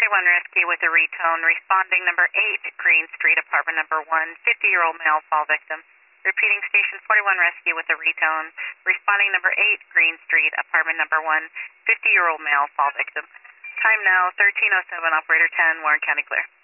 41 Rescue with a retone. Responding number 8, Green Street, apartment number 1, 50-year-old male fall victim. Repeating station 41 Rescue with a retone. Responding number 8, Green Street, apartment number 1, 50-year-old male fall victim. Time now 13:07, operator 10, Warren County clear.